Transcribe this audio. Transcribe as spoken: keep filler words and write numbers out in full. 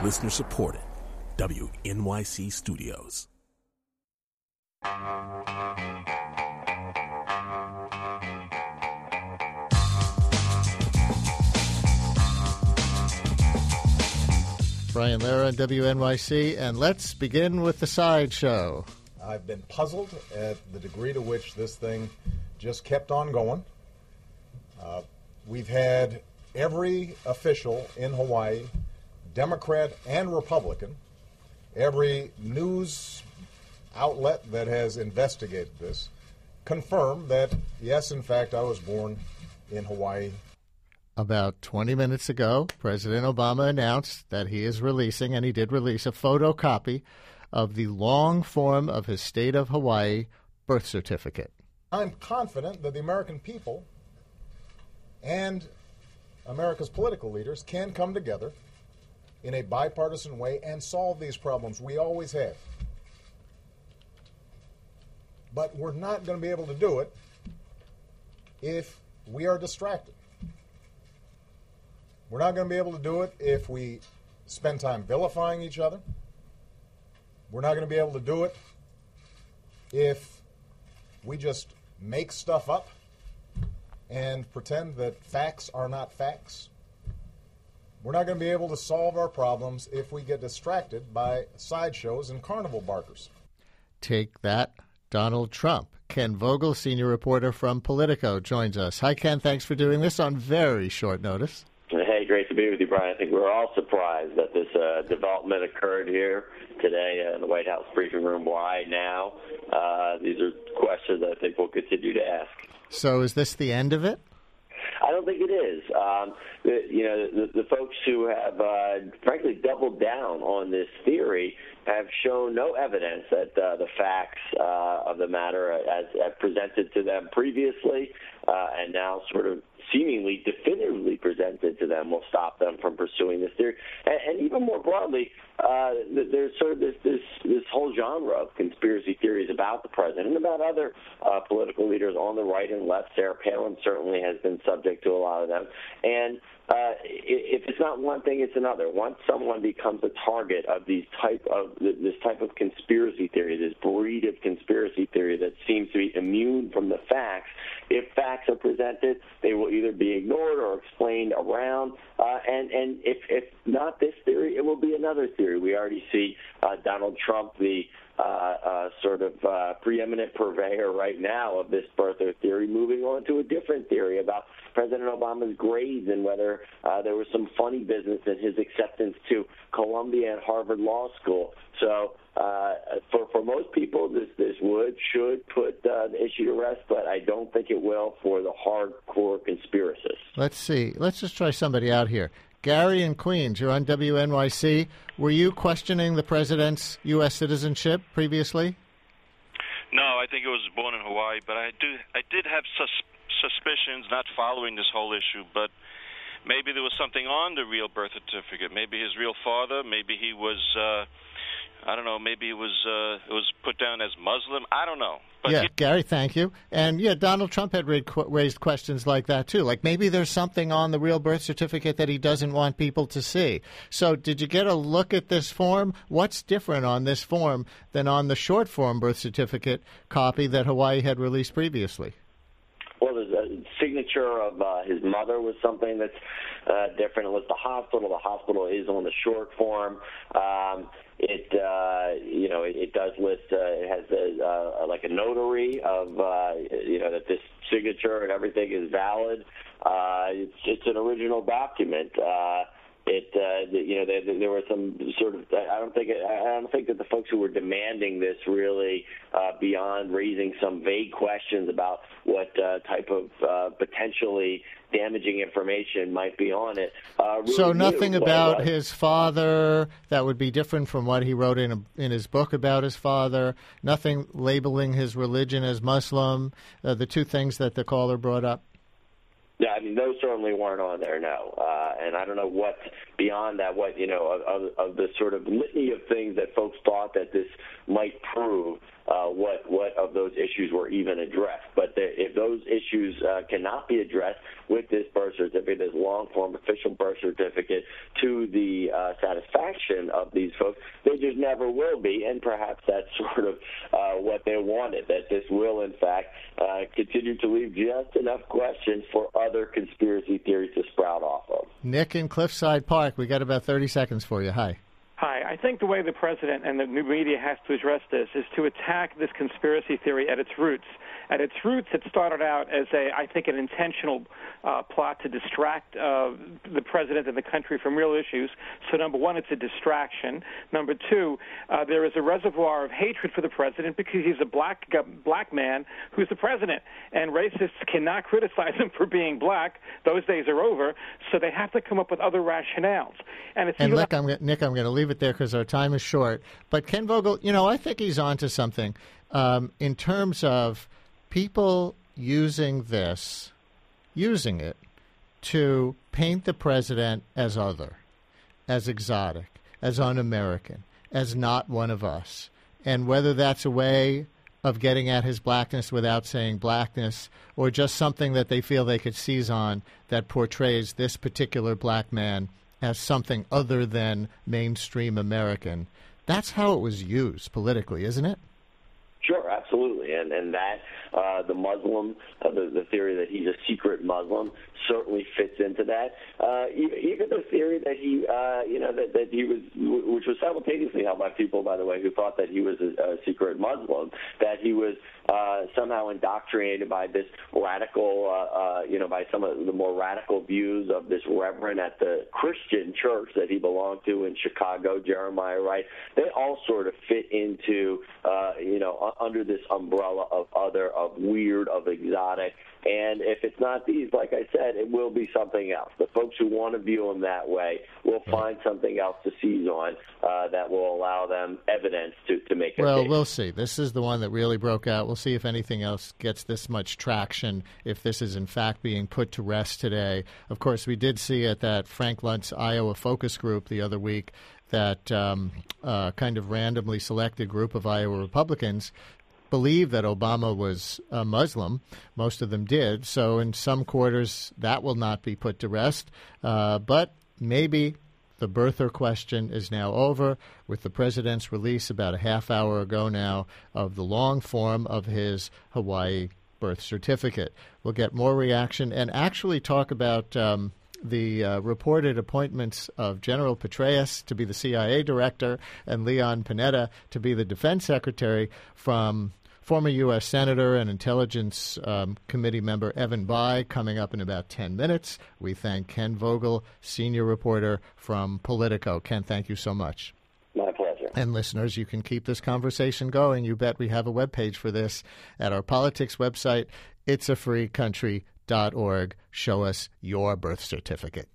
Listener supported. W N Y C Studios. Brian Lehrer on W N Y C, and let's begin with the sideshow. I've been puzzled at the degree to which this thing just kept on going. Uh, we've had every official in Hawaii, Democrat and Republican, every news outlet that has investigated this, confirm that, yes, in fact, I was born in Hawaii. About twenty minutes ago, President Obama announced that he is releasing, and he did release, a photocopy of the long form of his state of Hawaii birth certificate. I'm confident that the American people and America's political leaders can come together in a bipartisan way and solve these problems. We always have. But we're not going to be able to do it if we are distracted. We're not going to be able to do it if we spend time vilifying each other. We're not going to be able to do it if we just make stuff up and pretend that facts are not facts. We're not going to be able to solve our problems if we get distracted by sideshows and carnival barkers. Take that, Donald Trump. Ken Vogel, senior reporter from Politico, joins us. Hi, Ken. Thanks for doing this on very short notice. Hey, great to be with you, Brian. I think we're all surprised that this uh, development occurred here today in the White House briefing room. Why now? Uh, these are questions I think we'll continue to ask. So is this the end of it? I don't think it is. Um, the, you know, the, the folks who have, uh, frankly, doubled down on this theory have shown no evidence that uh, the facts uh, of the matter, as, as presented to them previously, uh, and now sort of seemingly definitively presented to them, will stop them from pursuing this theory. And, and even more broadly, uh, there's sort of this, this this whole genre of conspiracy theories about the president and about other uh, political leaders on the right and left. Sarah Palin certainly has been subject to a lot of them. And uh, if it's not one thing, it's another. Once someone becomes a target of these type of this type of conspiracy theory, this breed of conspiracy theory that seems to be immune from the facts, if facts are presented, they will either be ignored or explained around. Uh, and and if, if not this theory, it will be another theory. We already see uh, Donald Trump, the uh, uh, sort of uh, preeminent purveyor right now of this birther theory, moving on to a different theory about President Obama's grades and whether uh, there was some funny business in his acceptance to Columbia and Harvard Law School. So uh, for for most people, this this would, should put uh, the issue to rest, but I don't think it will for the hardcore conspiracists. Let's see. Let's just try somebody out here. Gary in Queens, you're on W N Y C. Were you questioning the president's U S citizenship previously? No, I think it was born in Hawaii, but I do I did have sus- suspicions, not following this whole issue, but maybe there was something on the real birth certificate. Maybe his real father, maybe he was, uh, I don't know, maybe it was uh, it was put down as Muslim. I don't know. But yeah, he- Gary, thank you. And, yeah, Donald Trump had raised questions like that, too. Like maybe there's something on the real birth certificate that he doesn't want people to see. So did you get a look at this form? What's different on this form than on the short form birth certificate copy that Hawaii had released previously? Well, there's a signature of uh, his mother was something that's uh, different. It was the hospital. The hospital is on the short form. Um, it, uh, you know, it, it does list. Uh, it has a, uh, like a notary of, uh, you know, that this signature and everything is valid. Uh, it's, it's an original document. Uh, It, uh, you know, there, there were some sort of. I don't think. I don't think that the folks who were demanding this really, uh, beyond raising some vague questions about what uh, type of uh, potentially damaging information might be on it. Uh, really so nothing about was. his father that would be different from what he wrote in a, in his book about his father. Nothing labeling his religion as Muslim. Uh, the two things that the caller brought up. Yeah, I mean, those certainly weren't on there, no. Uh, and I don't know what, beyond that, what, you know, of, of the sort of litany of things that folks thought that this might prove. uh, what what of those issues were even addressed. But the, if those issues uh, cannot be addressed with this birth certificate, this long-form official birth certificate, to the uh, satisfaction of these folks, they just never will be. And perhaps that's sort of uh, what they wanted, that this will, in fact, uh, continue to leave just enough questions for other conspiracy theories to sprout off of. Nick in Cliffside Park, we got about thirty seconds for you. Hi. Hi. I think the way the president and the new media has to address this is to attack this conspiracy theory at its roots. At its roots, it started out as a, I think, an intentional uh, plot to distract uh, the president and the country from real issues. So, number one, it's a distraction. Number two, uh, there is a reservoir of hatred for the president because he's a black uh, black man who's the president, and racists cannot criticize him for being black. Those days are over. So they have to come up with other rationales. And, it's and even Nick, I'm, Nick, I'm going to leave it there because our time is short. But Ken Vogel, you know, I think he's on to something um, in terms of people using this, using it to paint the president as other, as exotic, as un-American, as not one of us. And whether that's a way of getting at his blackness without saying blackness, or just something that they feel they could seize on that portrays this particular black man as something other than mainstream American. That's how it was used politically, isn't it? Sure, absolutely, and and that uh, the Muslim, uh, the, the theory that he's a secret Muslim, certainly fits into that. Uh, even the theory that he, uh, you know, that, that he was, which was simultaneously held by people, by the way, who thought that he was a, a secret Muslim, that he was uh, somehow indoctrinated by this radical, uh, uh, you know, by some of the more radical views of this reverend at the Christian church that he belonged to in Chicago, Jeremiah Wright. They all sort of fit into, uh, you know, under this umbrella of other, of weird, of exotic. And if it's not these, like I said, it will be something else. The folks who want to view them that way will find something else to seize on uh, that will allow them evidence to, to make a Well, case. We'll see. This is the one that really broke out. We'll see if anything else gets this much traction, if this is in fact being put to rest today. Of course, we did see at that Frank Luntz Iowa focus group the other week that um, uh, kind of randomly selected group of Iowa Republicans believe that Obama was a Muslim. Most of them did. So in some quarters, that will not be put to rest. Uh, but maybe the birther question is now over with the president's release about a half hour ago now of the long form of his Hawaii birth certificate. We'll get more reaction and actually talk about um, the uh, reported appointments of General Petraeus to be the C I A director and Leon Panetta to be the defense secretary from former U S Senator and Intelligence um, Committee member Evan Bayh coming up in about ten minutes. We thank Ken Vogel, senior reporter from Politico. Ken, thank you so much. My pleasure. And listeners, you can keep this conversation going. You bet we have a webpage for this at our politics website, its a free country dot org. Show us your birth certificate.